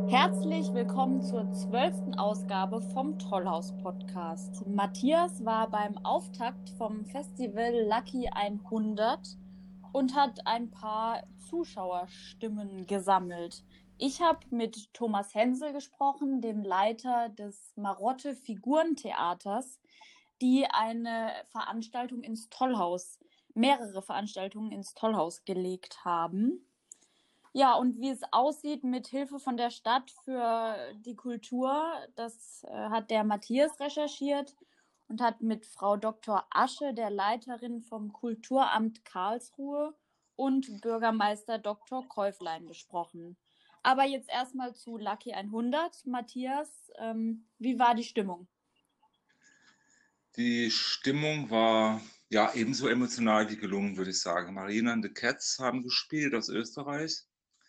Herzlich willkommen zur 12. Ausgabe vom Tollhaus-Podcast. Matthias war beim Auftakt vom Festival Lucky 100 und hat ein paar Zuschauerstimmen gesammelt. Ich habe mit Thomas Hensel gesprochen, dem Leiter des Marotte Figurentheaters, die mehrere Veranstaltungen ins Tollhaus gelegt haben. Ja, und wie es aussieht mit Hilfe von der Stadt für die Kultur, das hat der Matthias recherchiert und hat mit Frau Dr. Asche, der Leiterin vom Kulturamt Karlsruhe, und Bürgermeister Dr. Käuflein gesprochen. Aber jetzt erstmal zu Lucky 100. Matthias, wie war die Stimmung? Die Stimmung war ja ebenso emotional wie gelungen, würde ich sagen. Marina and the Cats haben gespielt aus Österreich.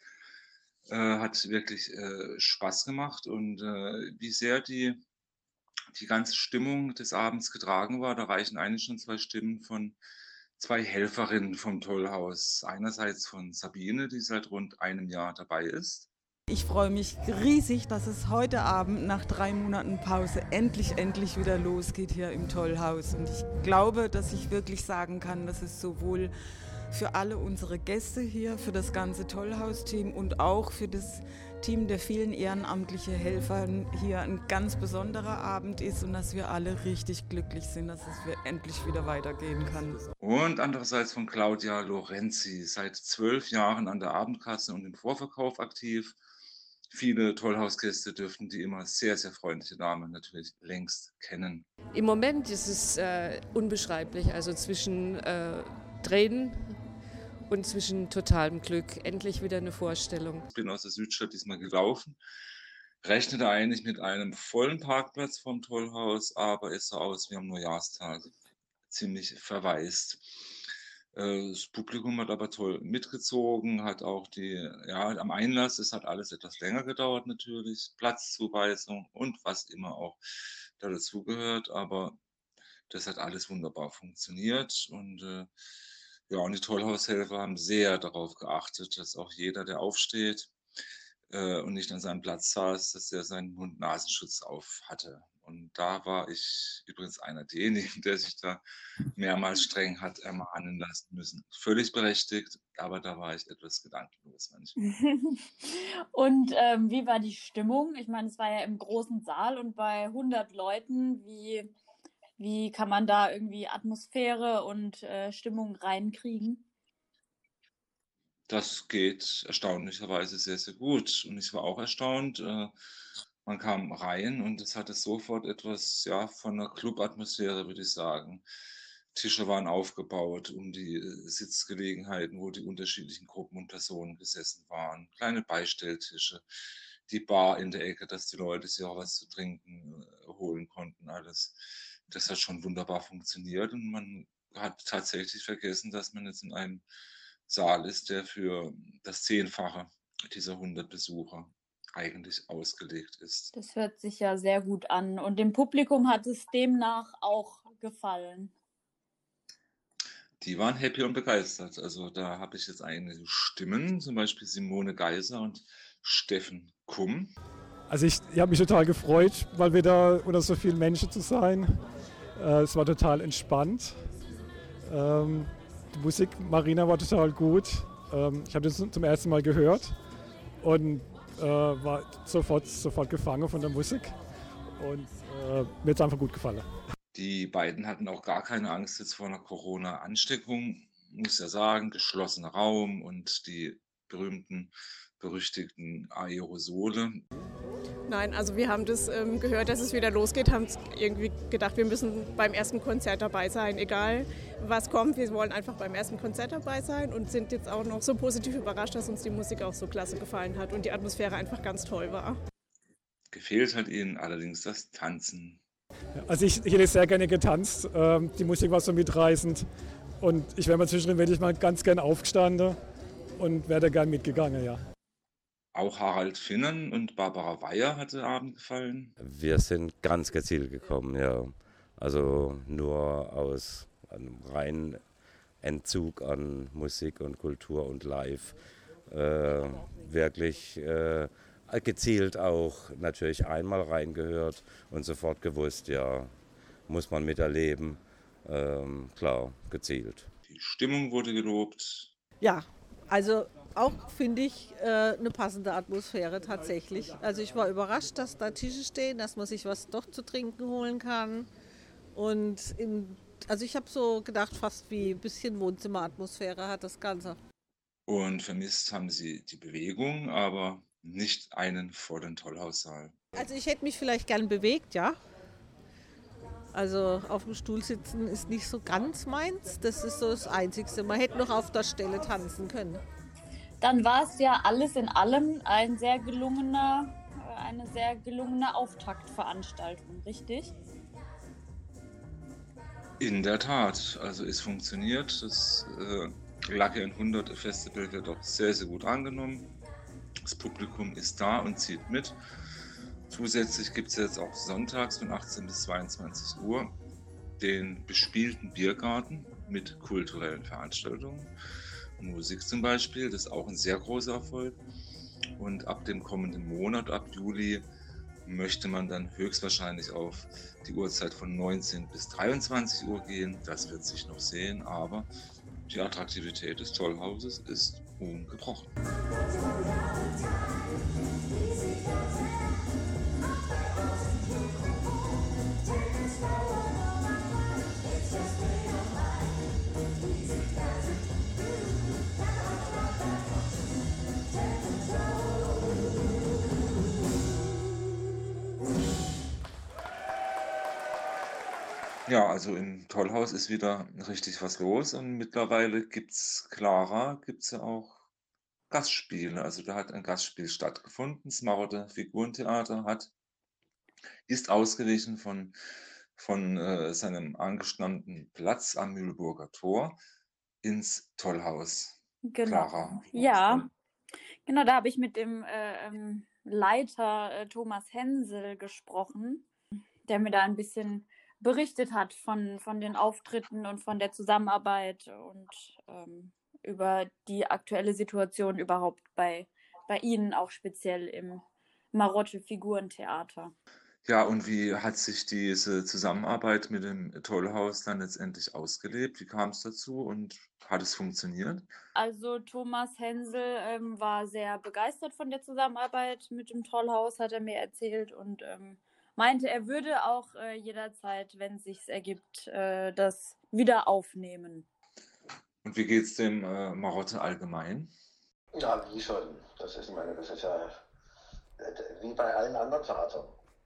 Hat wirklich Spaß gemacht und wie sehr die ganze Stimmung des Abends getragen war, da reichen eigentlich schon zwei Stimmen von zwei Helferinnen vom Tollhaus. Einerseits von Sabine, die seit rund einem Jahr dabei ist. Ich freue mich riesig, dass es heute Abend nach 3 Monaten Pause endlich wieder losgeht hier im Tollhaus. Und ich glaube, dass ich wirklich sagen kann, dass es sowohl für alle unsere Gäste hier, für das ganze Tollhaus-Team und auch für das Team der vielen ehrenamtlichen Helfer hier ein ganz besonderer Abend ist und dass wir alle richtig glücklich sind, dass es endlich wieder weitergehen kann. Und andererseits von Claudia Lorenzi, seit 12 Jahren an der Abendkasse und im Vorverkauf aktiv. Viele Tollhausgäste dürften die immer sehr, sehr freundliche Dame natürlich längst kennen. Im Moment ist es unbeschreiblich, also zwischen Tränen und zwischen totalem Glück. Endlich wieder eine Vorstellung. Ich bin aus der Südstadt diesmal gelaufen, rechnete eigentlich mit einem vollen Parkplatz vom Tollhaus, aber es sah aus wie am Neujahrstag, ziemlich verwaist. Das Publikum hat aber toll mitgezogen, hat auch am Einlass, es hat alles etwas länger gedauert natürlich, Platzzuweisung und was immer auch da dazugehört, aber das hat alles wunderbar funktioniert und und die Tollhaushelfer haben sehr darauf geachtet, dass auch jeder, der aufsteht und nicht an seinem Platz saß, dass er seinen Mund-Nasenschutz auf hatte. Und da war ich übrigens einer derjenigen, der sich da mehrmals streng hat ermahnen lassen müssen. Völlig berechtigt, aber da war ich etwas gedankenlos manchmal. Und wie war die Stimmung? Ich meine, es war ja im großen Saal und bei 100 Leuten, wie kann man da irgendwie Atmosphäre und Stimmung reinkriegen? Das geht erstaunlicherweise sehr, sehr gut. Und ich war auch erstaunt. Man kam rein und es hatte sofort etwas, ja, von einer Clubatmosphäre, würde ich sagen. Tische waren aufgebaut um die Sitzgelegenheiten, wo die unterschiedlichen Gruppen und Personen gesessen waren. Kleine Beistelltische, die Bar in der Ecke, dass die Leute sich auch was zu trinken holen konnten, alles. Das hat schon wunderbar funktioniert und man hat tatsächlich vergessen, dass man jetzt in einem Saal ist, der für das 10-fache dieser 100 Besucher eigentlich ausgelegt ist. Das hört sich ja sehr gut an. Und dem Publikum hat es demnach auch gefallen. Die waren happy und begeistert. Also da habe ich jetzt einige Stimmen, zum Beispiel Simone Geiser und Steffen Kumm. Also ich habe mich total gefreut, mal wieder unter so vielen Menschen zu sein. Es war total entspannt. Die Musik, Marina, war total gut. Ich habe das zum ersten Mal gehört und war sofort gefangen von der Musik. Und mir hat es einfach gut gefallen. Die beiden hatten auch gar keine Angst jetzt vor einer Corona-Ansteckung, muss ja sagen, geschlossener Raum und die berüchtigten Aerosole. Nein, also wir haben das gehört, dass es wieder losgeht, haben irgendwie gedacht, wir müssen beim ersten Konzert dabei sein, egal was kommt, wir wollen einfach beim ersten Konzert dabei sein und sind jetzt auch noch so positiv überrascht, dass uns die Musik auch so klasse gefallen hat und die Atmosphäre einfach ganz toll war. Gefehlt hat ihnen allerdings das Tanzen. Also ich hätte sehr gerne getanzt, die Musik war so mitreißend und ich wäre mal zwischendrin wirklich mal ganz gern aufgestanden und wäre da gern mitgegangen, ja. Auch Harald Finnen und Barbara Weyer hat der Abend gefallen. Wir sind ganz gezielt gekommen, ja. Also nur aus einem reinen Entzug an Musik und Kultur und Live. Wirklich gezielt auch natürlich einmal reingehört und sofort gewusst, ja, muss man miterleben. Klar, gezielt. Die Stimmung wurde gelobt. Ja, also auch finde ich eine passende Atmosphäre tatsächlich. Also ich war überrascht, dass da Tische stehen, dass man sich was doch zu trinken holen kann. Und also ich habe so gedacht, fast wie ein bisschen Wohnzimmeratmosphäre hat das Ganze. Und vermisst haben sie die Bewegung, aber nicht einen vollen Tollhaussaal. Also ich hätte mich vielleicht gern bewegt, ja. Also auf dem Stuhl sitzen ist nicht so ganz meins. Das ist so das Einzige. Man hätte noch auf der Stelle tanzen können. Dann war es ja alles in allem eine sehr gelungene Auftaktveranstaltung, richtig? In der Tat, also es funktioniert. Das Lucky 100 Festival wird auch sehr, sehr gut angenommen. Das Publikum ist da und zieht mit. Zusätzlich gibt es jetzt auch sonntags von 18 bis 22 Uhr den bespielten Biergarten mit kulturellen Veranstaltungen. Musik zum Beispiel, das ist auch ein sehr großer Erfolg. Und ab dem kommenden Monat, ab Juli, möchte man dann höchstwahrscheinlich auf die Uhrzeit von 19 bis 23 Uhr gehen. Das wird sich noch sehen, aber die Attraktivität des Tollhauses ist ungebrochen. Ja, also im Tollhaus ist wieder richtig was los und mittlerweile gibt's ja auch Gastspiele. Also da hat ein Gastspiel stattgefunden. Das Marotte Figurentheater ist ausgewichen von seinem angestammten Platz am Mühlburger Tor ins Tollhaus. Genau. Clara. Ja, genau, da habe ich mit dem Leiter Thomas Hensel gesprochen, der mir da ein bisschen berichtet hat von den Auftritten und von der Zusammenarbeit und über die aktuelle Situation überhaupt bei Ihnen, auch speziell im Marotte Figurentheater. Ja, und wie hat sich diese Zusammenarbeit mit dem Tollhaus dann letztendlich ausgelebt? Wie kam es dazu und hat es funktioniert? Also Thomas Hensel war sehr begeistert von der Zusammenarbeit mit dem Tollhaus, hat er mir erzählt, und meinte, er würde auch jederzeit, wenn es sich ergibt, das wieder aufnehmen. Und wie geht es dem Marotte allgemein? Ja, wie schon. Das ist ja wie bei allen anderen Theatern.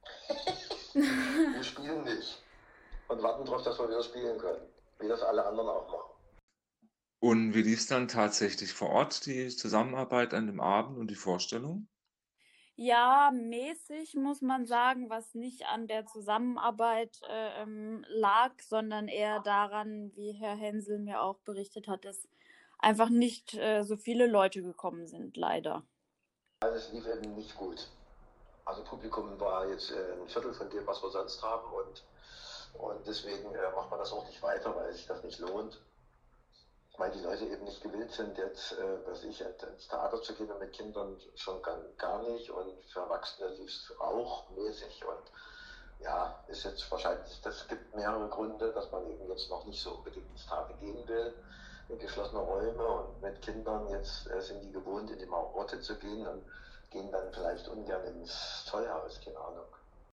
Wir spielen nicht und warten darauf, dass wir wieder spielen können, wie das alle anderen auch machen. Und wie lief es dann tatsächlich vor Ort, die Zusammenarbeit an dem Abend und die Vorstellung? Ja, mäßig muss man sagen, was nicht an der Zusammenarbeit lag, sondern eher daran, wie Herr Hensel mir auch berichtet hat, dass einfach nicht so viele Leute gekommen sind, leider. Also es lief eben nicht gut. Also Publikum war jetzt ein Viertel von dem, was wir sonst haben, und deswegen macht man das auch nicht weiter, weil sich das nicht lohnt. Weil die Leute eben nicht gewillt sind, jetzt ins Theater zu gehen und mit Kindern schon gar nicht, und für Erwachsene lief es auch mäßig, und ja, ist jetzt wahrscheinlich, das gibt mehrere Gründe, dass man eben jetzt noch nicht so unbedingt ins Theater gehen will, in geschlossene Räume, und mit Kindern jetzt sind die gewohnt, in die Marotte zu gehen und gehen dann vielleicht ungern ins Tollhaus, keine Ahnung.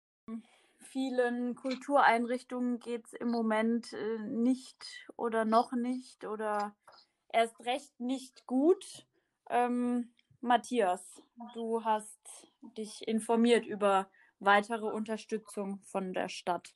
Vielen Kultureinrichtungen geht es im Moment nicht oder noch nicht oder erst recht nicht gut. Matthias, du hast dich informiert über weitere Unterstützung von der Stadt.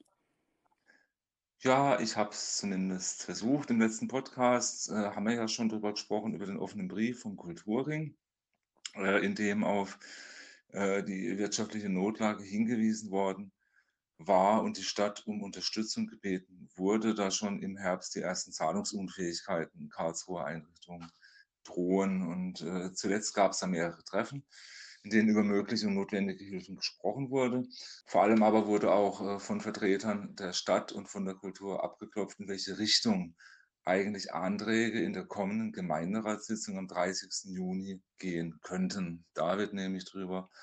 Ja, ich habe es zumindest versucht. Im letzten Podcast haben wir ja schon darüber gesprochen, über den offenen Brief vom Kulturring, in dem auf die wirtschaftliche Notlage hingewiesen worden war und die Stadt um Unterstützung gebeten wurde, da schon im Herbst die ersten Zahlungsunfähigkeiten in Karlsruher Einrichtungen drohen. Und zuletzt gab es da mehrere Treffen, in denen über mögliche und notwendige Hilfen gesprochen wurde. Vor allem aber wurde auch von Vertretern der Stadt und von der Kultur abgeklopft, in welche Richtung eigentlich Anträge in der kommenden Gemeinderatssitzung am 30. Juni gehen könnten. Da wird nämlich darüber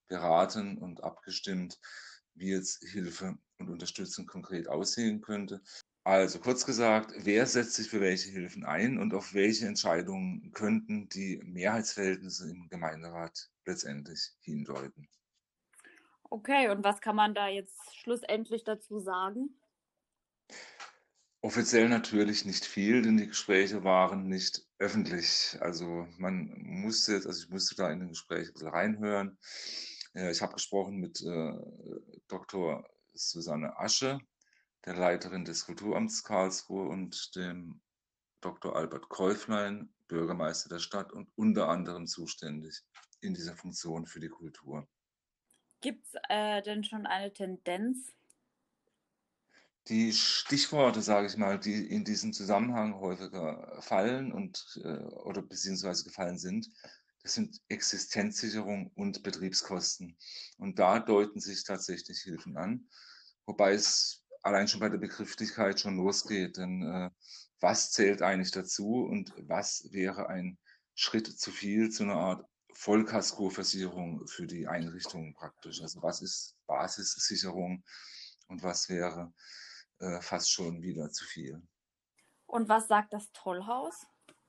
beraten und abgestimmt, wie jetzt Hilfe und Unterstützung konkret aussehen könnte. Also kurz gesagt, wer setzt sich für welche Hilfen ein und auf welche Entscheidungen könnten die Mehrheitsverhältnisse im Gemeinderat letztendlich hindeuten? Okay, und was kann man da jetzt schlussendlich dazu sagen? Offiziell natürlich nicht viel, denn die Gespräche waren nicht öffentlich. Also ich musste da in den Gespräch ein bisschen reinhören. Ich habe gesprochen mit Dr. Susanne Asche, der Leiterin des Kulturamts Karlsruhe, und dem Dr. Albert Käuflein, Bürgermeister der Stadt und unter anderem zuständig in dieser Funktion für die Kultur. Gibt es denn schon eine Tendenz? Die Stichworte, sage ich mal, die in diesem Zusammenhang häufiger fallen oder beziehungsweise gefallen sind, das sind Existenzsicherung und Betriebskosten. Und da deuten sich tatsächlich Hilfen an, wobei es allein schon bei der Begrifflichkeit schon losgeht. Denn was zählt eigentlich dazu und was wäre ein Schritt zu viel zu einer Art Vollkaskoversicherung für die Einrichtungen praktisch? Also was ist Basissicherung und was wäre fast schon wieder zu viel? Und was sagt das Tollhaus?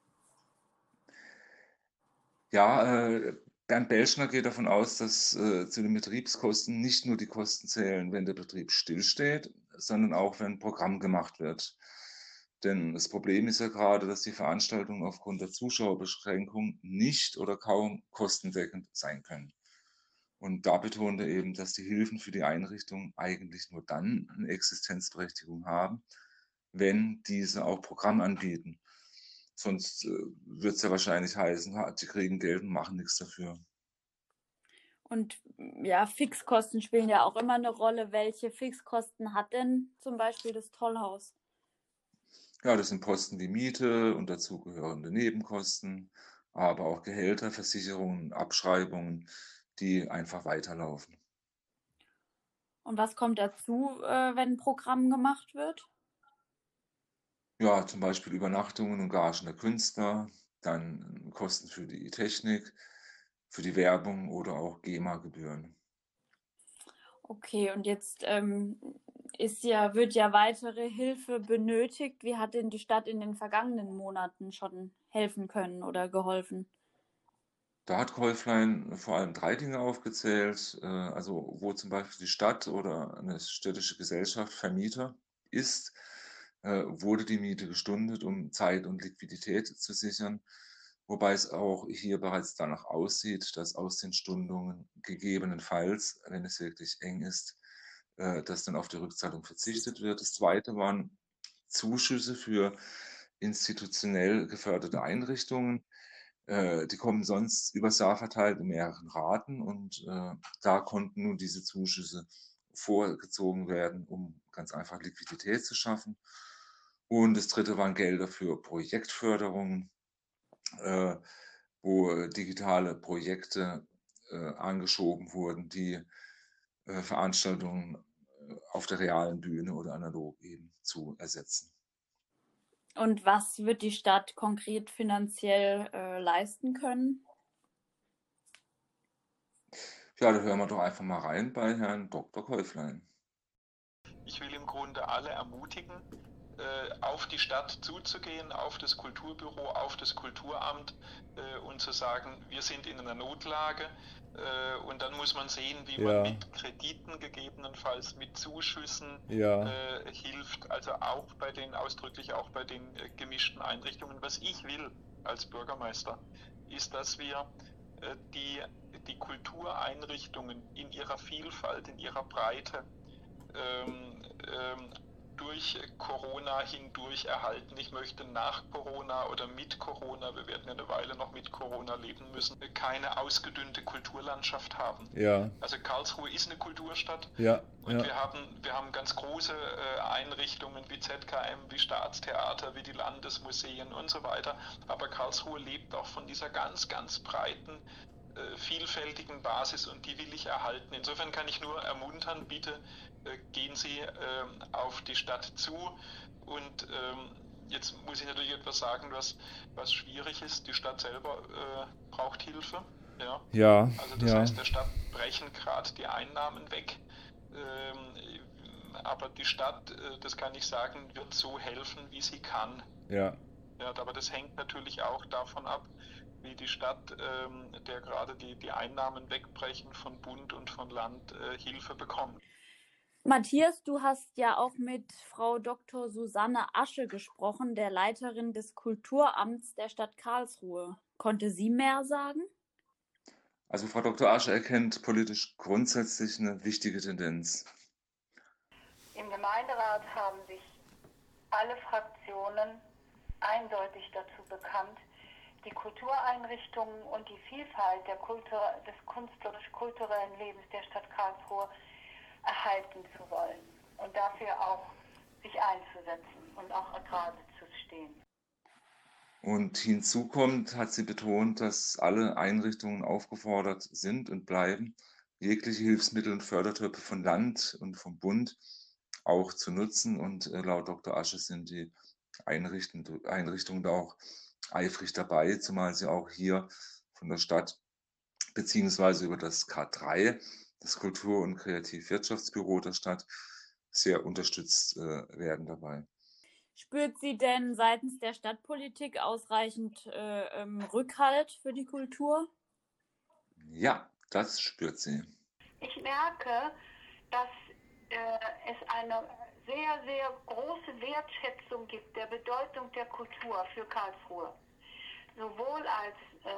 Ja, Bernd Belschner geht davon aus, dass zu den Betriebskosten nicht nur die Kosten zählen, wenn der Betrieb stillsteht, sondern auch, wenn ein Programm gemacht wird. Denn das Problem ist ja gerade, dass die Veranstaltungen aufgrund der Zuschauerbeschränkung nicht oder kaum kostendeckend sein können. Und da betont er eben, dass die Hilfen für die Einrichtung eigentlich nur dann eine Existenzberechtigung haben, wenn diese auch Programm anbieten. Sonst wird es ja wahrscheinlich heißen, die kriegen Geld und machen nichts dafür. Und ja, Fixkosten spielen ja auch immer eine Rolle. Welche Fixkosten hat denn zum Beispiel das Tollhaus? Ja, das sind Posten wie Miete und dazugehörende Nebenkosten, aber auch Gehälter, Versicherungen, Abschreibungen, die einfach weiterlaufen. Und was kommt dazu, wenn ein Programm gemacht wird? Ja, zum Beispiel Übernachtungen und Gagen der Künstler, dann Kosten für die Technik, für die Werbung oder auch GEMA-Gebühren. Okay, und jetzt wird ja weitere Hilfe benötigt. Wie hat denn die Stadt in den vergangenen Monaten schon helfen können oder geholfen? Da hat Käuflein vor allem 3 Dinge aufgezählt, also wo zum Beispiel die Stadt oder eine städtische Gesellschaft Vermieter ist, wurde die Miete gestundet, um Zeit und Liquidität zu sichern, wobei es auch hier bereits danach aussieht, dass aus den Stundungen gegebenenfalls, wenn es wirklich eng ist, dass dann auf die Rückzahlung verzichtet wird. Das Zweite waren Zuschüsse für institutionell geförderte Einrichtungen. Die kommen sonst übers Jahr verteilt in mehreren Raten und da konnten nun diese Zuschüsse vorgezogen werden, um ganz einfach Liquidität zu schaffen. Und das Dritte waren Gelder für Projektförderung, wo digitale Projekte angeschoben wurden, die Veranstaltungen auf der realen Bühne oder analog eben zu ersetzen. Und was wird die Stadt konkret finanziell leisten können? Ja, da hören wir doch einfach mal rein bei Herrn Dr. Käuflein. Ich will im Grunde alle ermutigen, auf die Stadt zuzugehen, auf das Kulturbüro, auf das Kulturamt und zu sagen, wir sind in einer Notlage. Und dann muss man sehen, wie man mit Krediten gegebenenfalls, mit Zuschüssen hilft. Also ausdrücklich auch bei den gemischten Einrichtungen. Was ich will als Bürgermeister, ist, dass wir die Kultureinrichtungen in ihrer Vielfalt, in ihrer Breite durch Corona hindurch erhalten. Ich möchte nach Corona oder mit Corona, wir werden ja eine Weile noch mit Corona leben müssen, keine ausgedünnte Kulturlandschaft haben. Ja. Also Karlsruhe ist eine Kulturstadt Ja. und wir haben ganz große Einrichtungen wie ZKM, wie Staatstheater, wie die Landesmuseen und so weiter. Aber Karlsruhe lebt auch von dieser ganz, ganz breiten vielfältigen Basis und die will ich erhalten. Insofern kann ich nur ermuntern, bitte gehen Sie auf die Stadt zu und jetzt muss ich natürlich etwas sagen, was schwierig ist. Die Stadt selber braucht Hilfe. Ja. Ja. Also das heißt, der Stadt brechen gerade die Einnahmen weg. Aber die Stadt, das kann ich sagen, wird so helfen, wie sie kann. Ja. Ja, aber das hängt natürlich auch davon ab, wie die Stadt, der gerade die Einnahmen wegbrechen von Bund und von Land, Hilfe bekommt. Matthias, du hast ja auch mit Frau Dr. Susanne Asche gesprochen, der Leiterin des Kulturamts der Stadt Karlsruhe. Konnte sie mehr sagen? Also Frau Dr. Asche erkennt politisch grundsätzlich eine wichtige Tendenz. Im Gemeinderat haben sich alle Fraktionen eindeutig dazu bekannt, die Kultureinrichtungen und die Vielfalt des künstlerisch-kulturellen Lebens der Stadt Karlsruhe erhalten zu wollen und dafür auch sich einzusetzen und auch gerade zu stehen. Und hinzu kommt, hat sie betont, dass alle Einrichtungen aufgefordert sind und bleiben, jegliche Hilfsmittel und Fördertöpfe von Land und vom Bund auch zu nutzen. Und laut Dr. Asche sind die Einrichtungen da auch eifrig dabei, zumal sie auch hier von der Stadt beziehungsweise über das K3, das Kultur- und Kreativwirtschaftsbüro der Stadt, sehr unterstützt werden dabei. Spürt sie denn seitens der Stadtpolitik ausreichend Rückhalt für die Kultur? Ja, das spürt sie. Ich merke, dass es eine sehr, sehr große Wertschätzung gibt der Bedeutung der Kultur für Karlsruhe. Sowohl als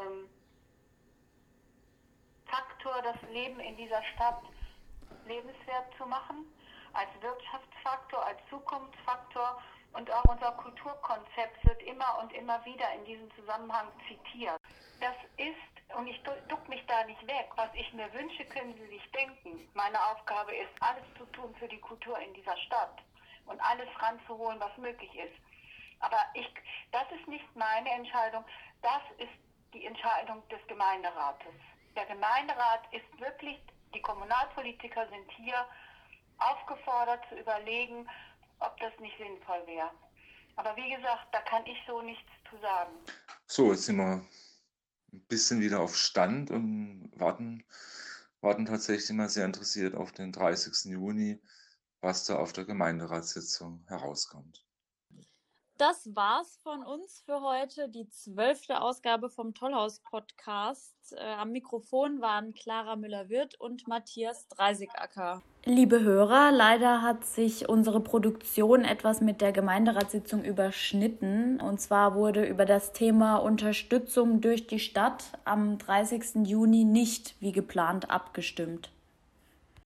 Faktor, das Leben in dieser Stadt lebenswert zu machen, als Wirtschaftsfaktor, als Zukunftsfaktor, und auch unser Kulturkonzept wird immer und immer wieder in diesem Zusammenhang zitiert. Das ist, und ich duck mich da nicht weg, was ich mir wünsche, können Sie sich denken. Meine Aufgabe ist, alles zu tun für die Kultur in dieser Stadt und alles ranzuholen, was möglich ist. Aber das ist nicht meine Entscheidung, das ist die Entscheidung des Gemeinderates. Der Gemeinderat ist wirklich, die Kommunalpolitiker sind hier aufgefordert zu überlegen, ob das nicht sinnvoll wäre. Aber wie gesagt, da kann ich so nichts zu sagen. So, jetzt sind wir ein bisschen wieder auf Stand und warten tatsächlich mal sehr interessiert auf den 30. Juni, was da auf der Gemeinderatssitzung herauskommt. Das war's von uns für heute, die 12. Ausgabe vom Tollhaus-Podcast. Am Mikrofon waren Clara Müller-Wirth und Matthias Dreisigacker. Liebe Hörer, leider hat sich unsere Produktion etwas mit der Gemeinderatssitzung überschnitten. Und zwar wurde über das Thema Unterstützung durch die Stadt am 30. Juni nicht wie geplant abgestimmt.